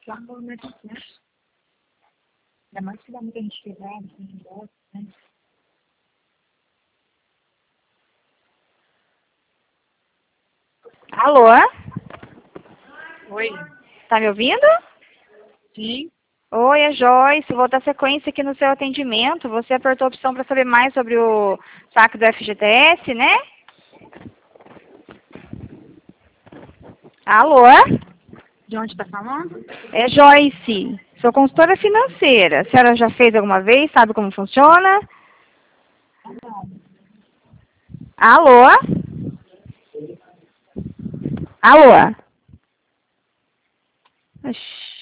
só um movimento intenso. Ainda mais que dá muita gente quebrada, assim, gosta, né? Alô? Oi. Tá me ouvindo? Sim. Oi, é Joyce. Vou dar sequência aqui no seu atendimento. Você apertou a opção para saber mais sobre o saque do FGTS, né? Alô? De onde tá falando? É Joyce. Sou consultora financeira. A senhora já fez alguma vez? Sabe como funciona? Não. Alô? Alô? Ixi.